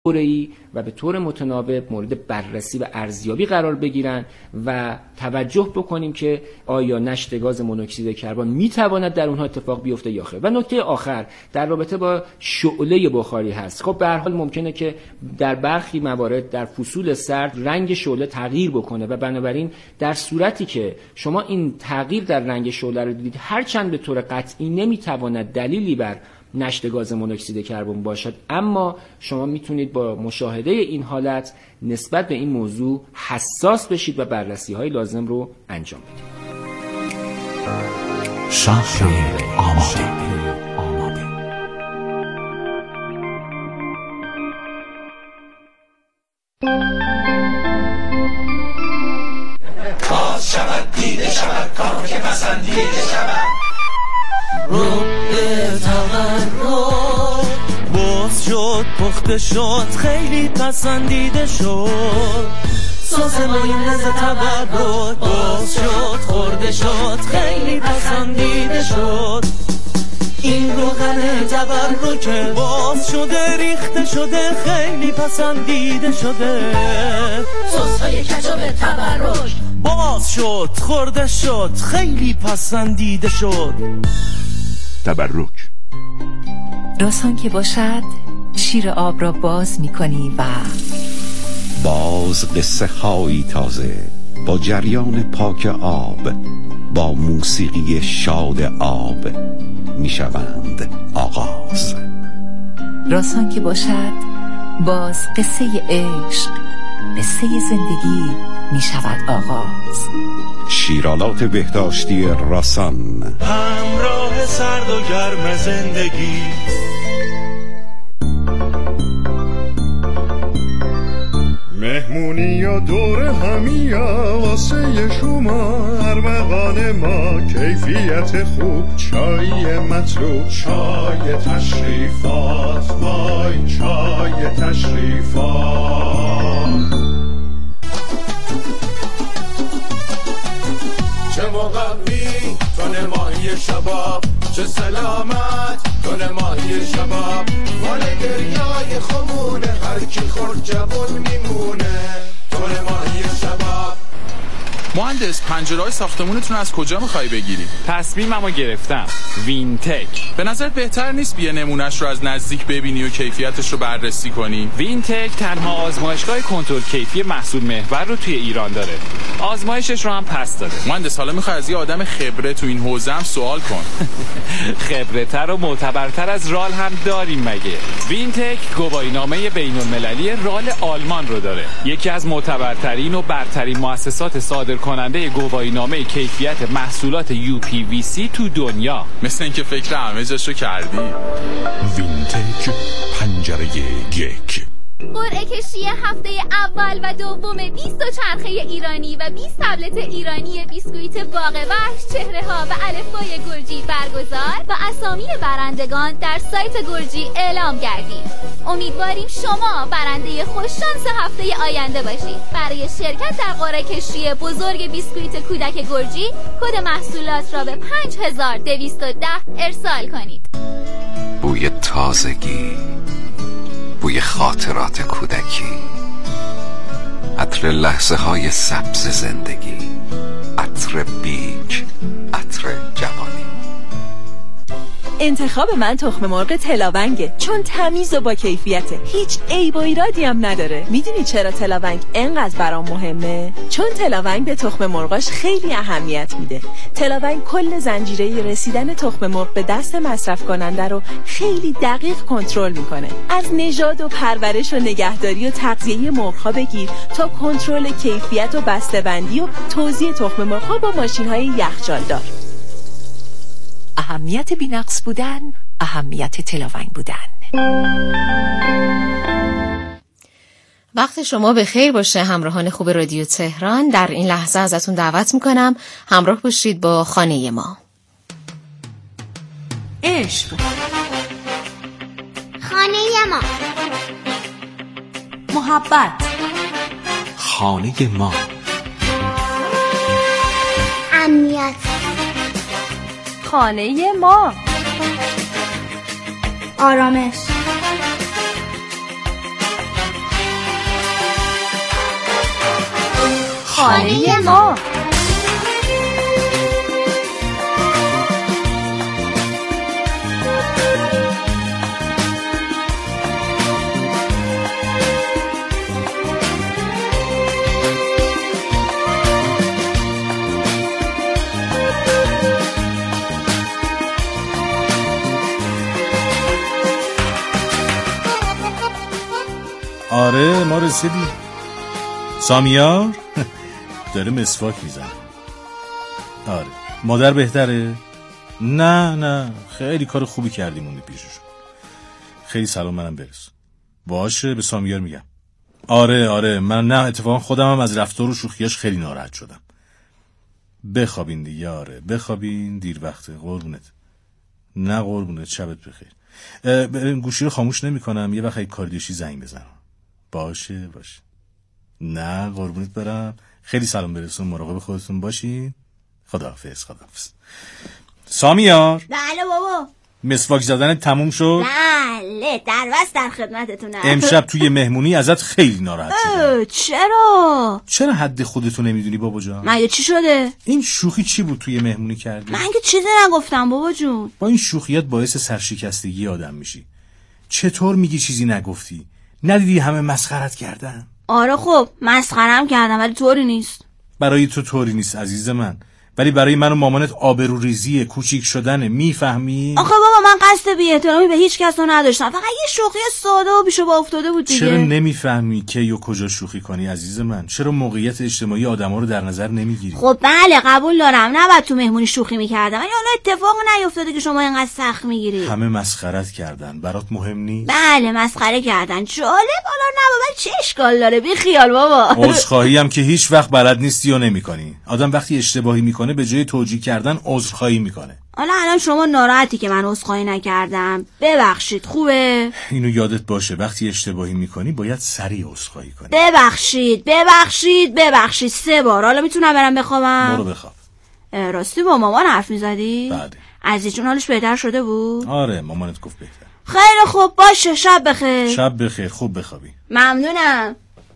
دوره‌ای و به طور متناوب مورد بررسی و ارزیابی قرار بگیرن و توجه بکنیم که آیا نشت گاز مونوکسید کربن میتواند در اونها اتفاق بیفته یا خیر. و نکته آخر در رابطه با شعله بخاری هست. خب به هر حال ممکنه که در برخی موارد در فصول سرد رنگ شعله تغییر بکنه و بنابراین در صورتی که شما این تغییر در رنگ شعله رو دیدید، هرچند به طور قطعی نمیتواند دلیلی بر نشت گاز مونوکسید کربن باشد، اما شما میتونید با مشاهده این حالت نسبت به این موضوع حساس بشید و بررسی‌های لازم رو انجام بدید. شهر آماده. باز شود دیده شود کار که پسندیده شود باز شد پخته شد خیلی پسندیده شد سازمایز تبرک باز شد خورده شد خیلی پسندیده شد این روغن تبرک باز شده ریخته شده خیلی پسندیده شده سس‌های کچاپ تبرک باز شد خورده شد خیلی پسندیده شد. تبرک راسان که باشد شیر آب را باز می‌کنی و باز قصه هایی تازه با جریان پاک آب با موسیقی شاد آب میشوند آغاز. راسان که باشد باز قصه عشق، قصه زندگی میشود آغاز. شیرالات بهداشتی راسان همراه سرد و گرم زندگی. مهمونی یا دور همی واسه شما ارمغان ما کیفیت خوب چای مطلوب چای تشریفات وای چای تشریفات چه مقوی کنه ماهی شباب چه سلامت کنه ماهی شباب مال دریای خمونه هر کی خورد جوون میمونه کنه ماهی شباب. مهندس پنجره‌های ساختمونتون از کجا می‌خوای بگیری؟ تصمیممو گرفتم. وینتک. به نظر بهتر نیست بیا نمونهش رو از نزدیک ببینی و کیفیتش رو بررسی کنی؟ وینتک تنها آزمایشگاه کنترل کیفی محصول محور رو توی ایران داره. آزمایشش رو هم پس داده. مهندس حالا می‌خوای از یه آدم خبره تو این حوزه هم سوال کن. خبره‌تر و معتبرتر از رال هم داریم مگه؟ وینتک گواهینامه بین‌المللی رال آلمان رو داره. یکی از معتبرترین و برترین مؤسسات صادر کننده گواهینامه کیفیت محصولات UPVC تو دنیا. مثل اینکه فکر همه جاشو کردی. وینتک پنجره یک. قرعه کشی هفته اول و دوم 20 چرخه ایرانی و 20 تبلت ایرانی بیسکویت باغ وحش چهره ها و الفبای گرجی برگزار و اسامی برندگان در سایت گرجی اعلام گردید. امیدواریم شما برنده خوششانس هفته آینده باشید. برای شرکت در قرعه کشی بزرگ بیسکویت کودک گرجی کد محصولات را به 5210 ارسال کنید. بوی تازگی، بوی خاطرات کودکی، عطر لحظه های سبز زندگی، عطر بیج، عطر جوانی. انتخاب من تخم مرغ تلاونگه چون تمیز و با کیفیته، هیچ عیب و ایرادی هم نداره. میدونی چرا تلاونگ انقدر برام مهمه؟ چون تلاونگ به تخم مرغاش خیلی اهمیت میده. تلاونگ کل زنجیره رسیدن تخم مرغ به دست مصرف کننده رو خیلی دقیق کنترل میکنه. از نژاد و پرورش و نگهداری و تغذیه مرغ‌ها بگیر تا کنترل کیفیت و بسته‌بندی و توزیع تخم مرغ‌ها با ماشین‌های یخچالدار. اهمیت بی‌نقص بودن، اهمیت تلاونگ بودن. وقت شما به خیر باشه همراهان خوب رادیو تهران. در این لحظه ازتون دعوت میکنم همراه باشید با خانه ما. عشق، خانه ما، محبت، خانه ما، امنیت، خانه ما، آرامش، خانه ما. آره ما رسیدیم. سامیار داره مسواک میزنه. آره مادر بهتره؟ نه خیلی کار خوبی کردیم اون پیششون. خیلی سلام منم برس. باشه به سامیار میگم. آره من نه اتفاقا خودم هم از رفتار و شوخیاش خیلی ناراحت شدم. بخوابین دیگه. آره بخوابین، دیر وقته. قربونت. نه قربونت، شبت بخیر. گوشی رو خاموش نمی کنم، یه وقت اگه کار دیشی زنگ بزنم. باشه نه قربونت برم. خیلی سلام برسون، مراقب خودتون باشین. خداحافظ. سامیار. بله بابا. مسواک زدن تموم شد؟ بله در خدمتتونم. امشب توی مهمونی ازت خیلی ناراحت شدم. چرا حد خودتو نمیدونی بابا جان؟ مگه چی شده؟ این شوخی چی بود توی مهمونی کردی؟ من که چیزی نگفتم بابا جون. با این شوخیات باعث سرشکستگی آدم میشی. چطور میگی چیزی نگفتی؟ ندیدی همه مسخرت کردن؟ آره خب مسخرم کردم ولی طوری نیست. برای تو طوری نیست عزیز من، ولی برای من و مامانت آبروریزیه، کوچیک شدنه. میفهمی؟ آخه بابا من قصد بی‌احترامی به هیچ کس نداشتم، فقط یه شوخی ساده و بیشو با افتاده بود دیگه. چرا نمیفهمی که یا کجا شوخی کنی عزیز من؟ چرا موقعیت اجتماعی آدما رو در نظر نمیگیری؟ خب بله قبول دارم نباید تو مهمونی شوخی میکردم، ولی حالا اتفاق نیفتاده که شما اینقدر سخت میگیری. همه مسخرت کردن، برات مهم نیست؟ بله مسخره کردن. جالب حالا نباید چه اشکال داره؟ بی خیال بابا. عذرخواهی هم که هیچ وقت بلد نیستی و نمیکنی. آدم وقتی اشتباهی میکنه به جای توجیه کردن عذرخواهی میکنه. حالا الان شما ناراحتی که من عذرخواهی نکردم. ببخشید خوبه؟ اینو یادت باشه وقتی اشتباهی میکنی باید سریع عذرخواهی کنی. ببخشید 3 بار. حالا میتونم برم بخوابم؟ برو بخواب. راستی با مامان حرف میزدی؟ بله. عزیزجون حالش بهتر شده بود؟ آره مامانت گفت بهتر. خیلی خوب باشه. شب بخیر. خوب بخوابی. ممنونم.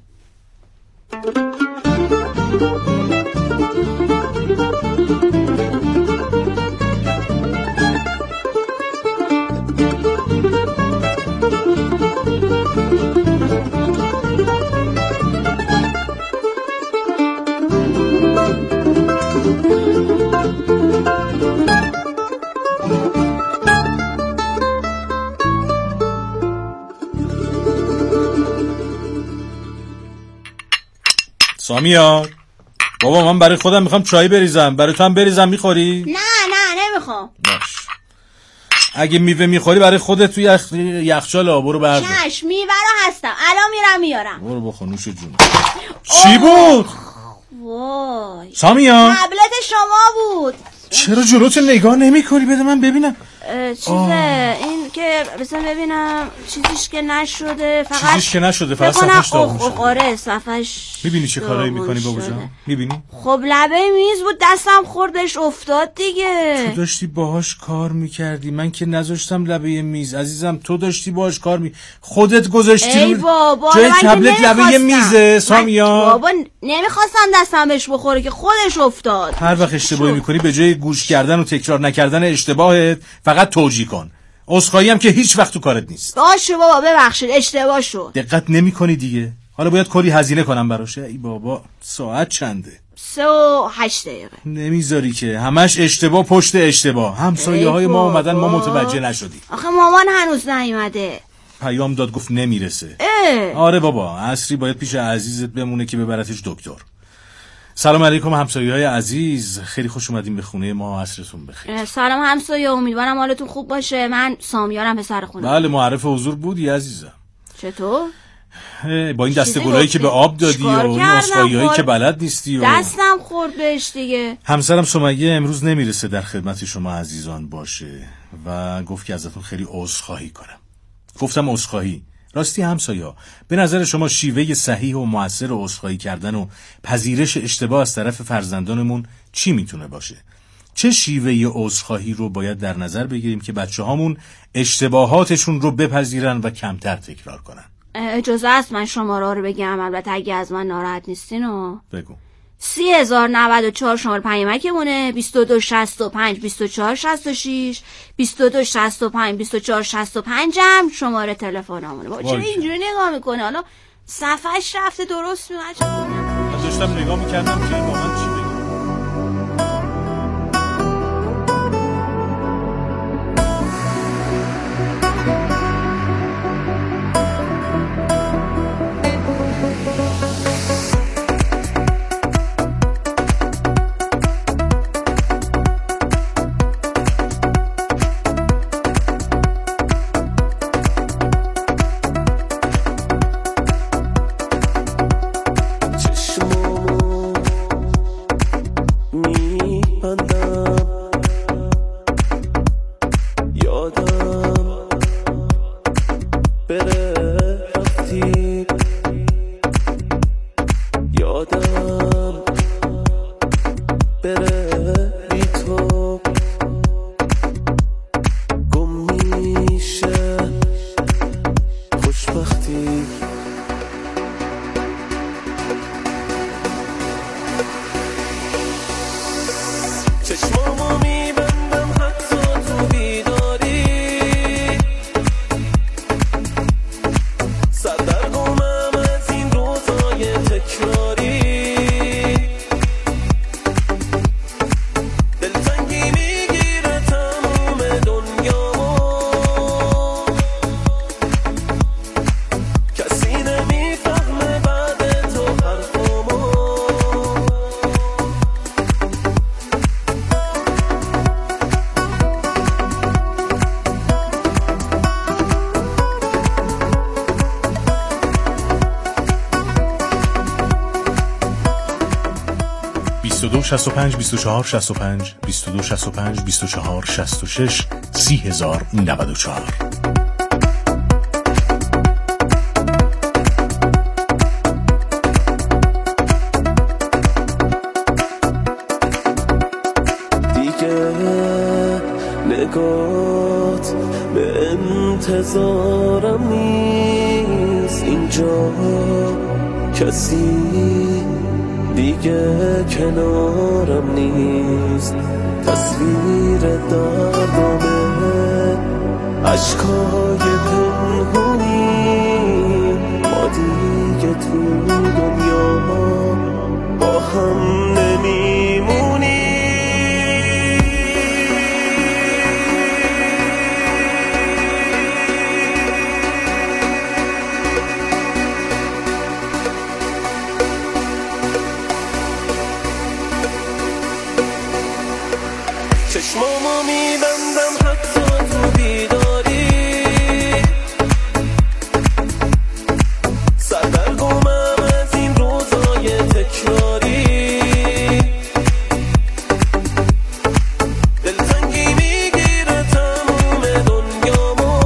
سامیار بابا من برای خودم میخوام چای بریزم، برای تو هم بریزم میخوری؟ نه نمیخوام. باش. اگه میوه میخوری برای خودت توی یخچال برو بردار. چشم میوه رو هستم الان میرم میارم. برو بخور نوش جون. چی بود؟ وای سامیار تبلت شما بود. چرا جلوت نگاه نمی کنی؟ بده من ببینم. این که بسن ببینم چیزیش که نشده، فقط صفحش داغون شده. آره صفحش. میبینی چه کارایی میکنی بابا جان؟ میبینی؟ خب لبه میز بود دستم خورد بهش افتاد دیگه. تو داشتی باهاش کار میکردی، من که نذاشتم لبه میز عزیزم. تو داشتی باهاش کار خودت گذاشتی ای بابا جای تبلت لبه میزه. سامیار بابا نمیخواستم دستم بهش بخوره که خودش افتاد. هر وقت اشتباهی میکنی به جای گوش کردن و تکرار نکردن اشتباهت فقط توجیه کن. عذرخواهی هم که هیچ وقت تو کارت نیست. باشه بابا ببخشید اشتباه شد. دقت نمیکنی دیگه. حالا باید کلی هزینه کنم براش. ای بابا ساعت چنده؟ 3:08 نمیذاری که همش اشتباه پشت اشتباه. همسایه‌های ما اومدن ما متوجه نشدیم. آخه مامان هنوز نیومده. پیام داد گفت نمیرسه. آره بابا عصری باید پیش عزیزت بمونه که ببرتش دکتر. سلام علیکم همسایه‌های عزیز، خیلی خوش اومدین به خونه ما. عصرتون بخیر. سلام همسایه، امیدوارم حالتون خوب باشه. من سامیارم پسر خونه. بله معرف حضور بودی عزیزم. چطور؟ با این دسته گلایی که به آب دادی و این اسخایی‌هایی که بلد نیستی و دستم خورد بهش دیگه. همسرم سمیه امروز نمیرسه در خدمت شما عزیزان باشه و گفت که ازتون خیلی عذرخواهی کنم. گفتم عذرخواهی. راستی همسایه‌ها به نظر شما شیوه صحیح و مؤثر عذرخواهی کردن و پذیرش اشتباه از طرف فرزندانمون چی میتونه باشه؟ چه شیوه عذرخواهی رو باید در نظر بگیریم که بچه‌هامون اشتباهاتشون رو بپذیرن و کمتر تکرار کنن؟ اجازه است من شماره رو بگم، البته اگه از من ناراحت نیستین و بگو. 30,094 شماره پیامکمونه، 2265 24 66 2265 24 65 هم شماره تلفنمونه. با چرا اینجوری نگاه میکنه؟ حالا صفحش رفته درست میاد. من داشتم نگاه میکردم که واقعا چی بگم. و 65 24 65 22 65 24 66 30,094. دیگه نگات به انتظارم نیست، اینجا کسی دیگه کنارم نیست، تصویر دردامه عشقای پنهونی، ما دیگه تو دنیا با هم نمیمونی. چشمامو میبندم حتی تو بیداری، سردرگمم از این روزای تکراری، دلتنگی میگیره تموم دنیامو،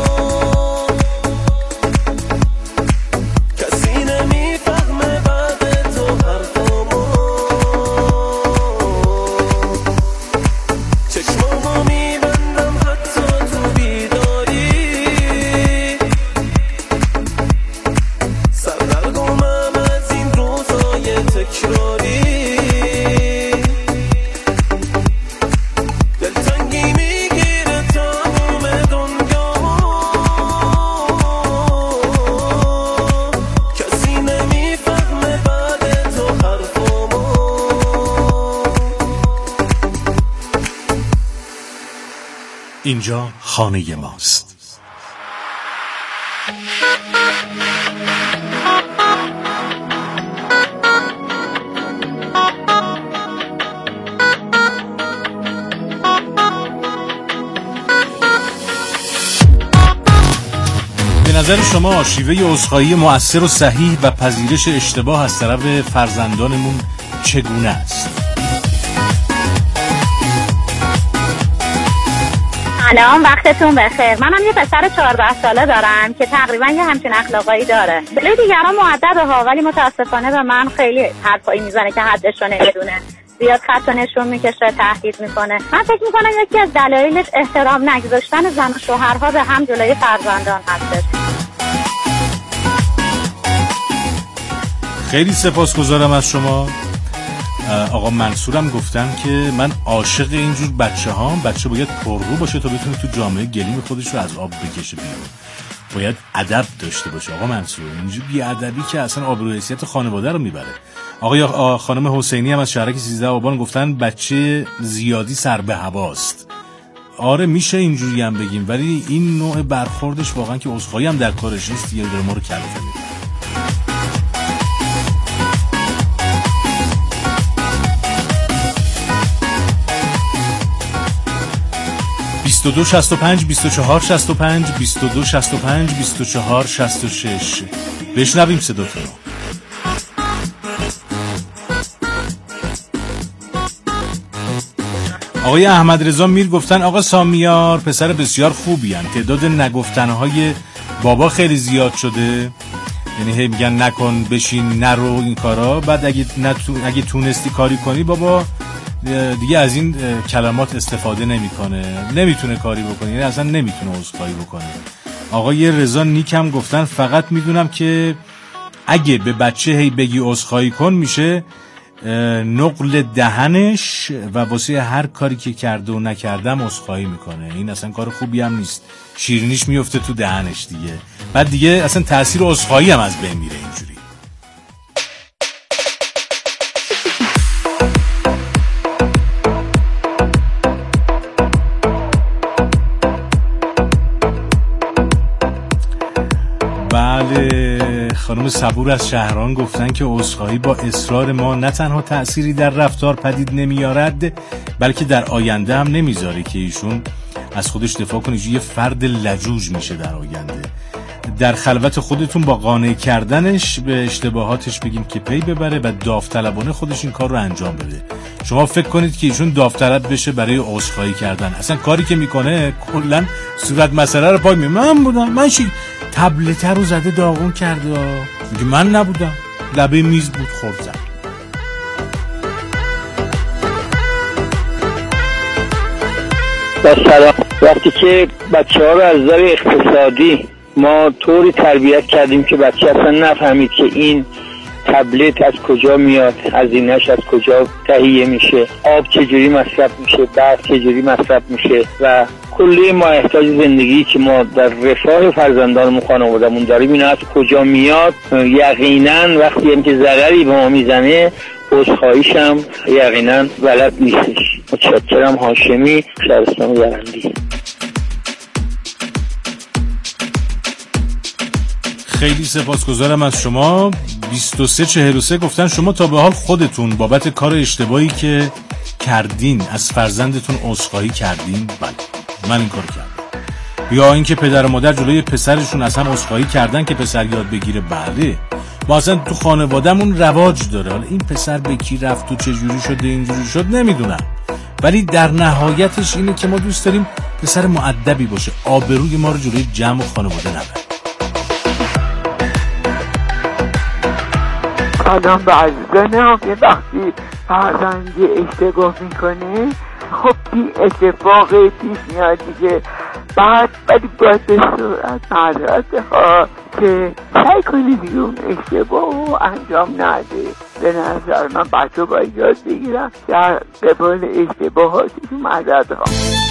کسی نمیفهمه بعد تو حرفامو. چشمامو میبندم حتی تو بیداری، سردرگمم از این روزای تکراری، دلتنگی میگیره تموم دنیامو، کسی نمیفهمه بعد تو حرفامو. اینجا خانه ماست. به نظر شما شیوه عذرخواهی مؤثر و صحیح و پذیرش اشتباه از طرف فرزندانمون چگونه است؟ سلام، وقتتون بخیر. منم یه پسر 14 ساله دارم که تقریبا یه همچین اخلاقایی داره. جلوی دیگران مؤدبه ها، ولی متاسفانه به من خیلی حرفایی میزنه که حدش رو نمیدونه. زیاد خط و نشون میکشه، تهدید میکنه. من فکر میکنم یکی از دلایلش احترام نگذاشتن زن و شوهرها به هم جلوی فرزندان هستش. خیلی سپاسگزارم از شما. آقا منصورم گفتن که من عاشق اینجور بچه باید پررو باشه تا بتونه تو جامعه گلیم خودش رو از آب بکشه بیرون. باید ادب داشته باشه آقا منصور. اینجور بی ادبی که اصلا آبرو حیثیت خانواده رو میبره. خانم حسینی هم از شهرک 13 آبان گفتن بچه زیادی سر به هواست. آره میشه اینجوری هم بگیم، ولی این نوع برخوردش واقعا که عذرخواهی هم در کارش نیست، یه داره ما رو کلافه میکنه. 22 65 24 65 22 65 24 66 بشنویم صداتون رو. آقای احمد رضا میر گفتن آقا سامیار پسر بسیار خوبی هن. تعداد نگفتنهای بابا خیلی زیاد شده، یعنی هی میگن نکن بشین نرو این کارا، بعد اگه تونستی کاری کنی بابا دیگه از این کلمات استفاده نمیتونه کاری بکنه، یعنی اصلا نمیتونه عذرخواهی بکنه. آقای رضا نیکم گفتن فقط میدونم که اگه به بچه هی بگی عذرخواهی کن میشه نقل دهنش و واسه هر کاری که کرده و نکردم عذرخواهی میکنه. این اصلا کار خوبی هم نیست، شیرینیش میفته تو دهنش دیگه، بعد دیگه اصلا تأثیر عذرخواهی هم از بین میره اینجوری. بله، خانم صبور از شهران گفتن که عذرخواهی با اصرار ما نه تنها تأثیری در رفتار پدید نمیارد بلکه در آینده هم نمیذاره که ایشون از خودش دفاع کنه، یه فرد لجوج میشه در آینده. در خلوت خودتون با قانع کردنش به اشتباهاتش بگیم که پی ببره و داوطلبانه خودش این کار رو انجام بده. شما فکر کنید که ایشون داوطلب بشه برای عذرخواهی کردن؟ اصلا کاری که میکنه کلا صورت مسئله رو پای من بودم، من تبلته رو زده داغون کرده، میگه من نبودم، لبه میز بود خورد زد. سلام. وقتی که بچه ها رو از نظر اقتصادی ما طوری تربیت کردیم که بچه اصلا نفهمید که این تبلت از کجا میاد، هزینه‌اش از کجا تهیه میشه، آب چجوری مصرف میشه، برق چجوری مصرف میشه و کلی ما احتیاج زندگی که ما در رفاه فرزندانمون خانواده‌مون داریم اینا از کجا میاد، یقینا وقتی هم که ضرری به ما میزنه عذرخواهیش هم یقینا بلد نیستش. متشکرم. هاشمی، شهرستان یرندی. خیلی سپاسگزارم از شما. 2343 گفتن شما تا به حال خودتون بابت کار اشتباهی که کردین از فرزندتون عذرخواهی کردین؟ بله، من این کار کردم. یا اینکه پدر و مادر جلوی پسرشون از هم عذرخواهی کردن که پسر یاد بگیره؟ بله، ما اصلا تو خانوادهمون رواج داره. حالا این پسر به کی رفت و چجوری شده اینجوری شد نمیدونم، ولی در نهایتش اینه که ما دوست داریم پسر مؤدبی باشه، آبروی ما رو جلوی جمع و خانواده نبره. سلام به عزیزانم. یه وقتی فرزندی اشتباه میکنه خب بی اتفاقی پیش میاد دیگه، بعد ولی باید به صورت معذرت ها که سعی کنی بیرون اشتباه رو انجام نده. به نظر من بچه باید یاد بگیرم در قبال اشتباهاتشون معذرت ها.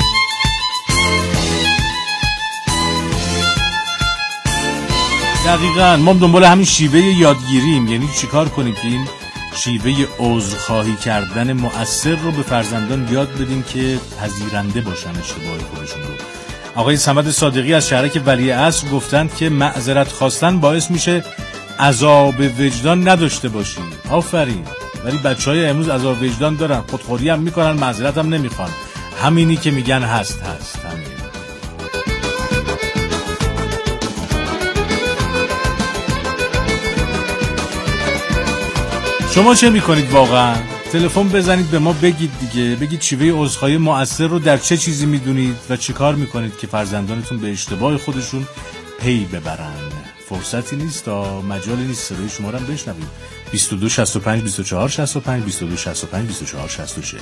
دقیقاً ما دنبال همین شیوه یادگیریم، یعنی چیکار کنیم که این شیوه عذرخواهی کردن مؤثر رو به فرزندان یاد بدیم که پذیرنده باشن اشتباه خودشون رو. آقای صمد صادقی از شهرک ولیعصر گفتند که معذرت خواستن باعث میشه عذاب وجدان نداشته باشی. آفرین. ولی بچهای امروز عذاب وجدان دارن، خودخوری هم میکنن، معذرت هم نمیخوان. همینی که میگن هست همین. شما چه میکنید واقعا؟ تلفن بزنید به ما بگید دیگه، بگید شیوه عذرخواهی مؤثر رو در چه چیزی میدونید و چه کار میکنید که فرزندانتون به اشتباه خودشون پی ببرن. فرصتی نیست تا مجالی نیست صدای شما رو هم بشنوید. 22 65 24 65 22 65 24 66.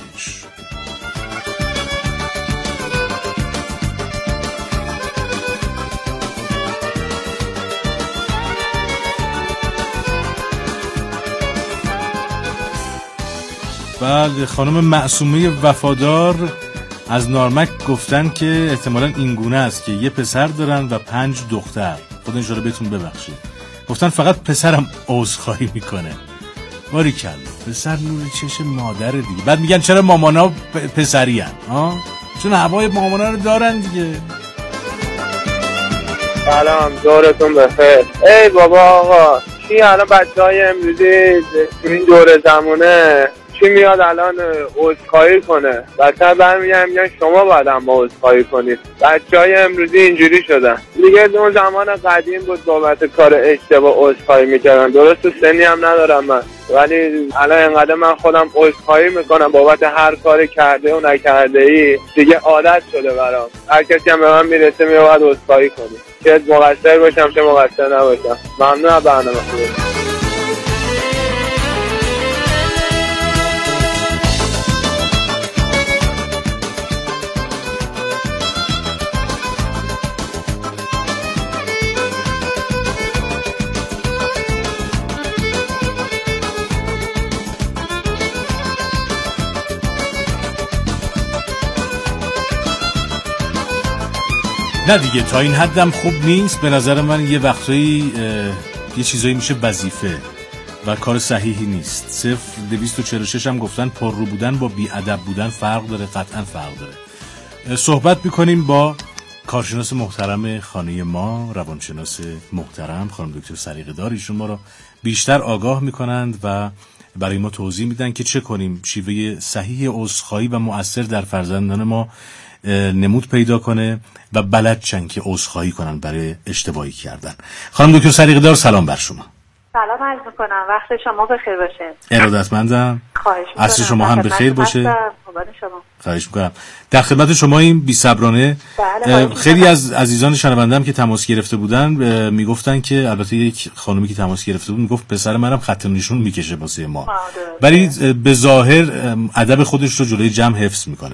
بله خانم معصومه وفادار از نارمک گفتن که احتمالاً این گونه است که یه پسر دارن و 5 دختر. خدا انشالله بهتون ببخشید. گفتن فقط پسرم عذرخواهی میکنه. باریکلا، پسر نور چشم مادر دیگه. بعد میگن چرا مامانا پسری هن؟ چون هوای مامانا رو دارن دیگه. سلام، دورتون بخیر. ای بابا آقا، چی الان بچه‌های امروزی این دوره زمونه چی میاد الان عذرخواهی کنه؟ بچه‌ها برمیگردن میگن شما باید هم عذرخواهی کنید. بچه‌های امروزی اینجوری شدن. دیگه اون زمان قدیم بود بابت کار اشتباه عذرخواهی میکردن. درست تو سنی هم ندارم من، ولی الان انقدر من خودم عذرخواهی میکنم بابت هر کاری کرده و نکرده ای، دیگه عادت شده برام. هر کسی هم به من میرسه میگه باید عذرخواهی کنی، چه مقصر باشم چه مقصر نباشم. ممنون از برنامه خوبتون. نه دیگه تا این حدم خوب نیست. به نظر من یه وقتایی یه چیزایی میشه وظیفه و کار صحیحی نیست. 0246 هم گفتن پر رو بودن با بی ادب بودن فرق داره، قطعا فرق داره. صحبت میکنیم با کارشناس محترم خانه ما، روانشناس محترم خانم دکتر سریقه دار. ایشون ما رو بیشتر آگاه میکنند و برای ما توضیح میدن که چه کنیم شیوه صحیح عذرخواهی و مؤثر در فرزندان ما نمود پیدا کنه و بلد چن که عذرخواهی کنن برای اشتباهی کردن. خانم دکتر سریقه دار سلام بر شما. سلام عرض میکنم، وقت شما بخیر باشه. ارادتمندم. خواهش میکنم. عصر شما هم بخیر باشه. شما. خواهش میکنم. در خدمت شما این بی صبرانه. خیلی از عزیزان شنونده‌ام که تماس گرفته بودن میگفتن که البته یک خانومی که تماس گرفته بود میگفت پسر منم خط نشون میکشه واسه ما، ولی به ظاهر ادب خودش رو جلوی جمع حفظ میکنه.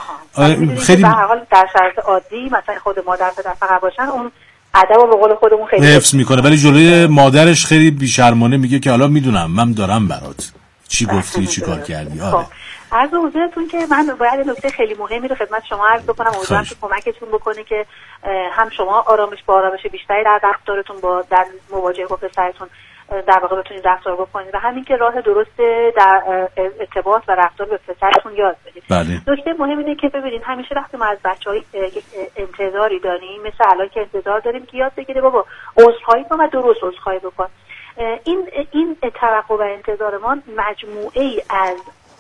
خیلی به هر حال در شرایط عادی مثلا خود مادر پدر فقط باشن اون ادب رو به قول خودمون خیلی حفظ میکنه، ولی جلوی مادرش خیلی بی‌شرمانه میگه که حالا میدونم من دارم برات چی گفتی چی کار کردی. آره عرض حضورتون که من باید نکته خیلی مهمی رو خدمت شما عرض بکنم، امیدوارم که کمکتون بکنه که هم شما آرامش بیشتری در رفتارتون با در مواجهه با پسرتون در واقع بتونید رفتار بکنید و همین که راه درست در ارتباط و رفتار به پسرتون یاد بدید. نکته مهم اینه که ببینید همیشه وقتی ما از بچه‌ها انتظاری داریم، مثل الان که انتظار داریم که یاد بگیره بابا عذرخواهی کن و درست عذرخواهی بکن، این توقع و انتظار ما مجموعه‌ای از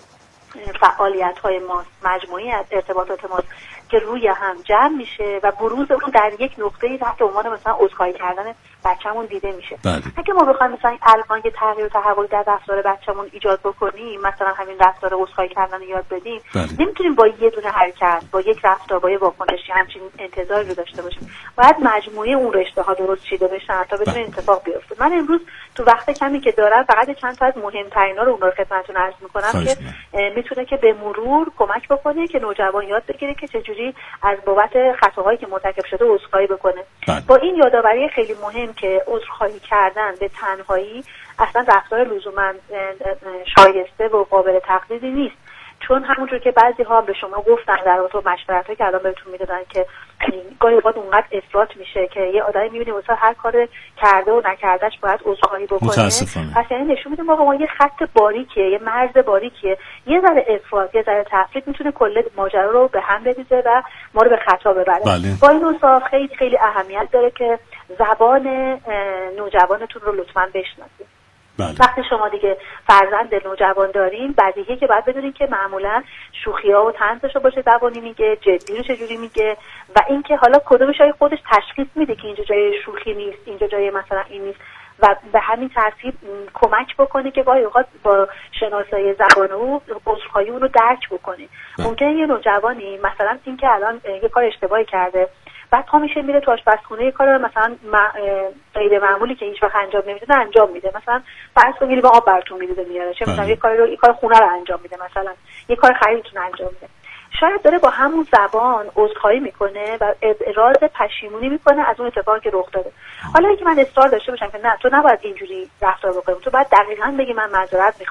فعالیت‌های ماست، مجموعه‌ای از ارتباطات ماست که روی هم جمع میشه و بروز اون در یک نقطه‌ای تحت عنوان مثلا عذرخواهی کردن بچه‌مون دیده میشه. اگه ما بخوایم مثلا الان یه تغییر و تحول در رفتار بچه‌مون ایجاد بکنیم، مثلا همین رفتار عذرخواهی کردن رو یاد بدیم، نمیتونیم با یه دونه حرکت، با یک رفتار، با یه واکنشی همچین انتظاری رو داشته باشیم. باید مجموعه اون رشته‌ها درست چیده بشن تا بتونه اتفاق بیفته. من امروز تو وقت کمی که دارم فقط چند تا از مهم‌ترینا رو اون رو خدمتتون عرض می‌کنم که میتونه که به مرور کمک بکنه که نوجوان یاد بگیره که چجوری از بابت خطاهایی که مرتکب شده عذرخواهی بکنه. با این یادآوری خیلی مهم که عذرخواهی کردن به تنهایی اصلا رفتار لزوما شایسته و قابل تقلیدی نیست، چون همونجور که بعضی ها به شما گفتن در رابطه با مشورتایی که الان بهتون میدادن که گاهی اوقات اونقدر افراط میشه که یه آدمی میبینه مثلا هر کار کرده و نکردهش باید عذرخواهی بکنه. پس یعنی نشون میده ما یه خط باریکیه، یه مرز باریکیه، یه ذره افراط، یه ذره تفرید میتونه کل ماجرا رو به هم بریزه و ما رو به خطا ببره. با این اوصاف خیلی خیلی اهمیت داره که زبان نوجوانتون رو لطفاً بشناسید. وقتی شما دیگه فرزند نوجوان دارین، بدیهیه که باید بدونین که معمولا شوخی‌ها و طنزش رو باشه زبانی میگه، جدی رو چجوری میگه و اینکه حالا کدومش های خودش تشخیص میده که اینجا جای شوخی نیست، اینجا جای مثلا این نیست و به همین ترتیب کمک بکنه که گاهی اوقات با شناسایی زبان او عذرخواهی اون رو درک بکنه. ممکنه یه نوجوانی مثلا اینکه الان یه کار اشتباهی کرده، بعد پا میشه میره تو آشپزخونه یه کار مثلا غیر معمولی که هیچ وقت انجام نمیده انجام میده، مثلا فرض کنید با آب براتون میریزه میاره، چه مثلا یه کار خونه رو انجام میده، مثلا یه کار خریدتون انجام میده، شاید داره با همون زبان عذرخواهی میکنه و ابراز پشیمونی میکنه از اون اتفاقی که رخ داده. حالا اینکه من اصرار داشته باشم که نه تو نباید اینجوری رفتار بکنی، تو باید دقیقاً بگی من معذرت میخوام،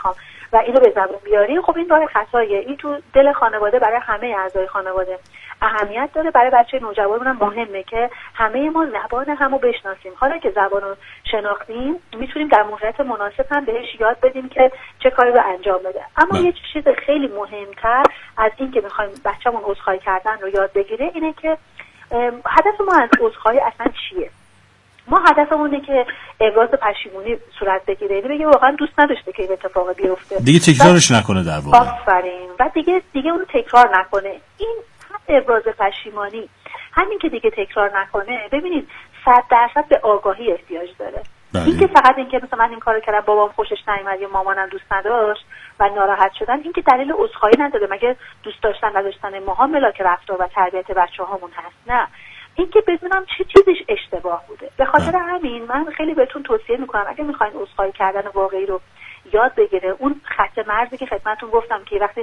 و اینو به زبون بیاری، خب این راه خطاییه. این تو دل خانواده برای همه اعضای خانواده اهمیت داره. برای بچه نوجوان هم مهمه که همه ما زبان همو بشناسیم. حالا که زبان رو شناختیم میتونیم در موقعیت مناسب هم بهش یاد بدیم که چه کاری رو انجام بده. اما یه چیز خیلی مهمتر از این که میخوایم بچه‌مون عذرخواهی کردن رو یاد بگیره اینه که هدف ما از عذرخواهی اصلا چیه؟ ما هدفمون اینه که ابراز پشیمونی صورت بگیره، یعنی بگه واقعا دوست نداشته که این اتفاق بیفته، دیگه تکرارش نکنه در واقع. آفرین. و دیگه اون تکرار نکنه. این ابراز پشیمانی همین که دیگه تکرار نکنه، ببینید 100% به آگاهی احتیاج داره. این که فقط این که مثلا من این کارو کردم بابام خوشش نیومد یا مامانم دوست نداشت و ناراحت شدن، این که دلیل عذرخواهی نداره. مگه دوست داشتن نداشتن ماها ملاک رفتار و تربیت بچه‌هامون هست؟ نه، این که بدونم چه چیزش اشتباه بوده. به خاطر همین من خیلی بهتون توصیه میکنم اگه میخواین عذرخواهی کردن واقعی رو یاد بگیره، اون خط مرزی که خدمتتون گفتم که وقتی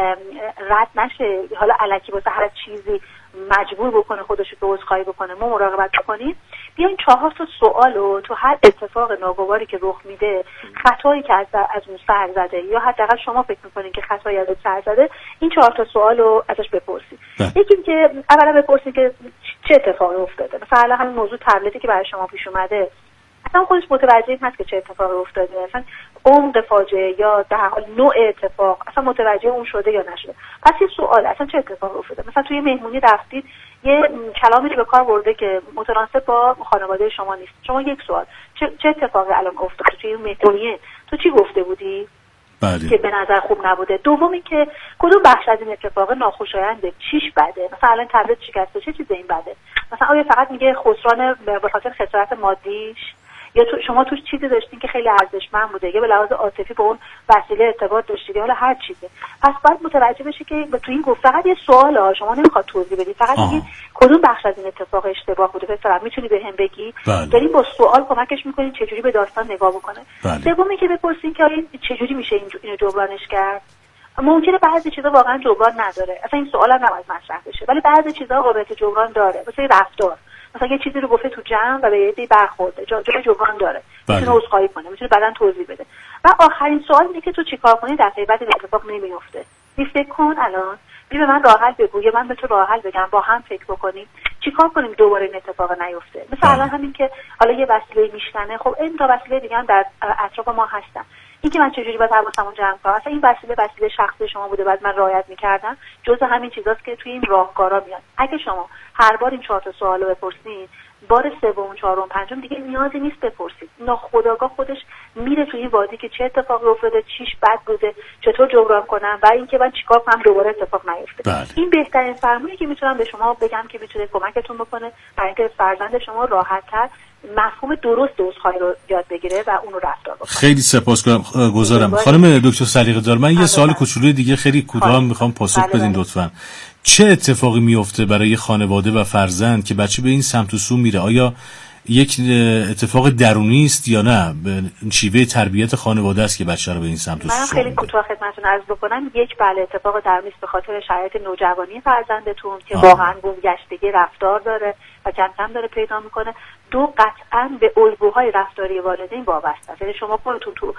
رد نشه، حالا الکی واسه هر چیزی مجبور بکنه خودش رو به عذرخواهی بکنه، ما مراقبت بکنیم. بیاین 4 سوال رو تو هر اتفاق ناگواری که رخ میده، خطایی که از اون سر زده یا حداقل شما فکر میکنین که خطایی از سر زده، این 4 سوال رو ازش بپرسید. یکی که اولا بپرسید که چه اتفاقی افتاده. مثلا همین موضوع تبلتی که برای شما پیش اومده، اصلا خودش متوجه هست که چه اتفاقی افتاده، اصلا عمق فاجعه یا در حال نوع اتفاق اصلا متوجه اون شده یا نشده. پس یه سوال، اصلا چه اتفاقی افتاده؟ مثلا توی مهمونی رفتید یه کلامی رو به کار برده که متناسب با خانواده شما نیست. شما یک سوال، چه اتفاقی الان افتاده توی مهمونی؟ تو چی گفته بودی؟ بله. که به نظر خوب نبوده. دومی که کدوم بخش از این اتفاق ناخوشاینده؟ چیش بده؟ مثلا الان تبلت شکسته، چه چیز این بده؟ مثلا آیا فقط میگه خسران به خاطر خسارت مادیش، یا شما توش چیزی داشتین که خیلی ارزشمند بوده، یا به لحاظ عاطفی به اون وسیله ارتباط داشتید، حالا هر چیزه. پس باید متوجه بشه که تو این گفت فقط یه سواله، شما نمیخواد توضیح بدی، فقط میگی کدوم بخش از این اتفاق اشتباه بوده. پسرم میتونی بهم بگی؟ دارین با سوال کمکش میکنین چجوری به داستان نگاه بکنه. سومی که بپرسین که چجوری میشه اینو جبرانش کرد. ممکنه بعضی چیزا واقعا جبران نداره، اصلا این سوالا نباید مطرح بشه، ولی بعضی چیزا قابلیت جبران داره. مثلا رفتار، مثلا یه چیزی رو گفته تو جمع و به یه عده‌ای برخورده، جای جبران داره، میتونه عذرخواهی کنه، میتونه بعداً توضیح بده. و آخرین سوال اینه که تو چیکار کنی دفعه بعد این اتفاق نمیفته. فکر کن الان، بیا به من راه حل بگو یا من به تو راه حل بگم، با هم فکر بکنیم چیکار کنیم دوباره این اتفاق نیفته. مثلا الان همین که حالا یه وسیله میشنه، خب این تا وسیله دیگه هم در اطراف ما هستن. این که من چجوری باید حواسمو جمع کنم، اصلا این وسیله شخصی شما بوده بعد من رعایت می‌کردم، جزء همین چیزاست که توی این راهکارا میاد. اگه شما هر بار این 4 سوالو بپرسین، بار سوم، چهارم، پنجم دیگه نیازی نیست بپرسید. ناخودآگاه خودش میره توی این وادی که چه اتفاقی افتاده، چیش بد بوده، چطور جبران کنم و اینکه من چیکار کنم دوباره اتفاق نیفته. این بهترین فرمونی که میتونم به شما بگم که میتونه کمکتون بکنه برای اینکه فرزند شما راحت‌تر مفهوم درست عذرخواهی رو یاد بگیره و اون رو رفتار بکنه. خیلی سپاسگزارم خانم دکتر سلیقه دار. من یه سوال کوچولوی دیگه خیلی کوتاه میخوام پاسخ بدین لطفاً. چه اتفاقی میفته برای خانواده و فرزند که بچه به این سمت و سو میره؟ آیا یک اتفاق درونی است یا نه به شیوه تربیت خانواده است که بچه رو به این سمت و سو میره؟ من خیلی کوتاه خدمتتون عرض بکنم. یک بله اتفاق درونی است به خاطر شرایط نوجوانی فرزندتون که واقعا گمگشتگی رفتار داره و کم کم داره پیدا میکنه. 2 قطعاً به الگوهای رفتاری والدین وابسته است. یعنی شما خودتون تو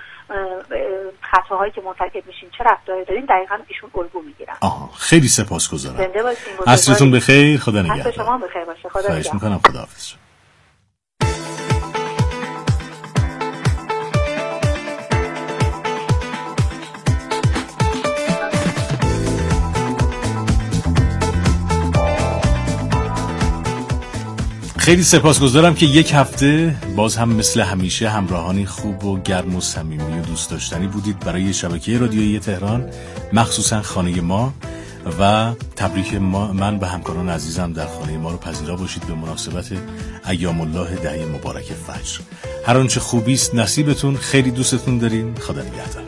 خطاهایی که مرتکب میشین چه رفتاری دارین، دقیقاً ایشون الگو میگیرن. خیلی سپاسگزارم. زنده باشین. عصرتون بخیر. خدا نگهدار. عصر شما بخیر باشه. خدا نگهدار. خواهش میکنم. خداحافظ. خیلی سپاسگزارم که یک هفته باز هم مثل همیشه همراهانی خوب و گرم و صمیمی و دوست داشتنی بودید برای شبکه رادیویی تهران، مخصوصا خانه ما، و تبریک من به همکاران عزیزم در خانه ما رو پذیرا باشید به مناسبت ایام الله دهه مبارک فجر. هر آنچه خوبی است نصیبتون. خیلی دوستتون داریم. خدا نگهدار.